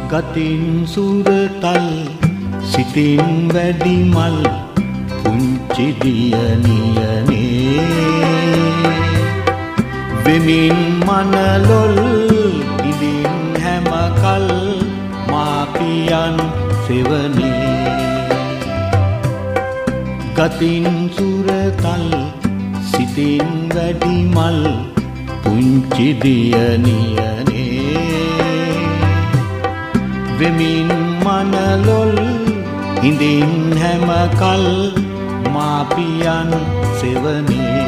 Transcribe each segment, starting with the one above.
ගතින් සුරතල් සිතින් වැඩි මල් පුංචි දියණියනේ වෙමින් මනලොල් ඉදින් හැමකල් මාපියන් සෙවනේ ගතින් සුරතල් සිතින් වැඩි මල් පුංචි දියණියනේ වෙමින් මනලොල් ඉදින් හැමකල් මාපියන් සෙවනේ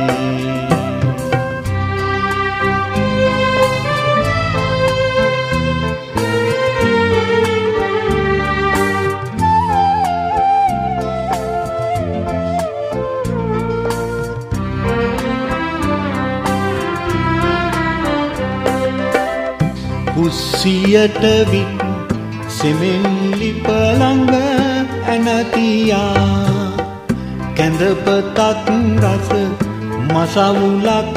කුස්සියට විත් සෙමෙන් ලිපළඟ ඇනතියා කැඳපතත් රස මසවුලක්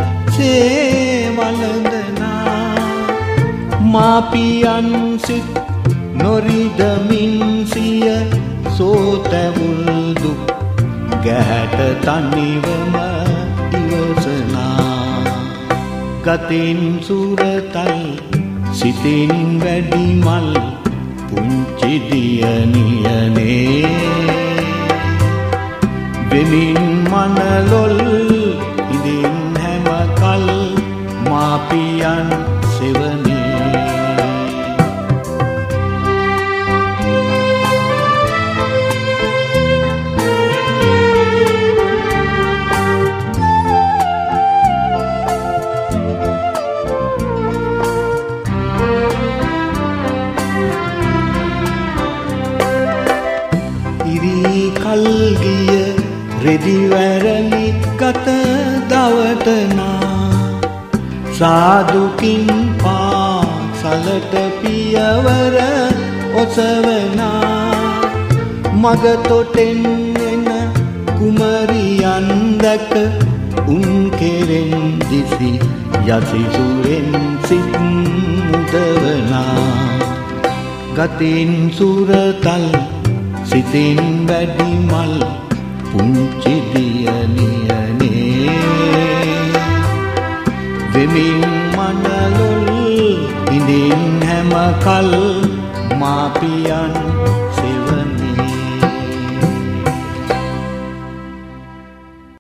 සේවලඳනා මාපියන් සිත් නොරිදමින් සිය සෝතැවුල් දුක් ගැහැට තනිවම ඉවසනා ගතින් සුරතල් සිතින් වැඩි මල් පුංචි දියණියනේ වෙමින් මනලොල් ඉදින් හැමකල් මාපියන් සෙවනේ කල්ගිය රෙදිවැරලි ගත දවටනා සාදුකින් පාසලට පියවර ඔසවනා මගතොටෙන් එන කුමරියන් දැක උන් කෙරෙන් දිසි යසිසුරෙන් සිත් මුදවනා ගතින් සුරතල් සිතින් වැඩි මල් පුංචි දියණියනේ වෙමින් මනලොල් ඉදින් හැමකල් මාපියන්